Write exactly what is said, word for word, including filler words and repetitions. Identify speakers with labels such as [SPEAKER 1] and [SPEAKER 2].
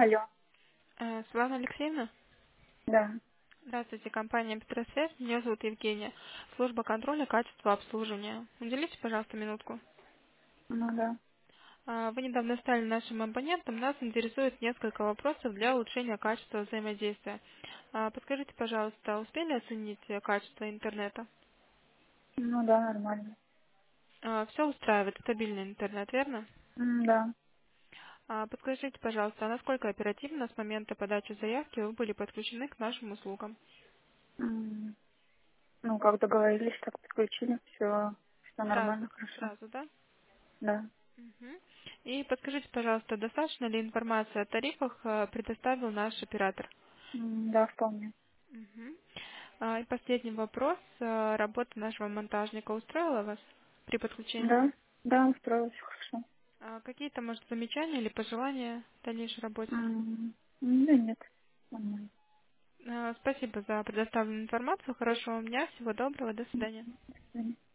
[SPEAKER 1] Алло,
[SPEAKER 2] Э, Светлана Алексеевна,
[SPEAKER 1] да,
[SPEAKER 2] здравствуйте, компания Петросвязь, меня зовут Евгения, служба контроля качества обслуживания. Уделите, пожалуйста, минутку.
[SPEAKER 1] ну да.
[SPEAKER 2] А, Вы недавно стали нашим абонентом, нас интересует несколько вопросов для улучшения качества взаимодействия. А, Подскажите, пожалуйста, успели оценить э, качество интернета?
[SPEAKER 1] Ну да, нормально.
[SPEAKER 2] Все устраивает, стабильный интернет, верно?
[SPEAKER 1] М, Да.
[SPEAKER 2] А, Подскажите, пожалуйста, а насколько оперативно с момента подачи заявки вы были подключены к нашим услугам?
[SPEAKER 1] М, Ну, как договорились, так подключили. Все, все
[SPEAKER 2] Сразу,
[SPEAKER 1] нормально, хорошо.
[SPEAKER 2] сразу, да?
[SPEAKER 1] Да.
[SPEAKER 2] Мгм. И подскажите, пожалуйста, достаточно ли информации о тарифах э, предоставил наш оператор?
[SPEAKER 1] М, Да, вполне.
[SPEAKER 2] Мгм. А, И последний вопрос. Э, Работа нашего монтажника устроила вас при подключении?
[SPEAKER 1] Да, да, устроилась хорошо.
[SPEAKER 2] А Какие-то, может, замечания или пожелания в дальнейшей работе?
[SPEAKER 1] М, Да нет, нормально.
[SPEAKER 2] Э, Спасибо за предоставленную информацию. Хорошего дня, всего доброго, до свидания.
[SPEAKER 1] До свидания.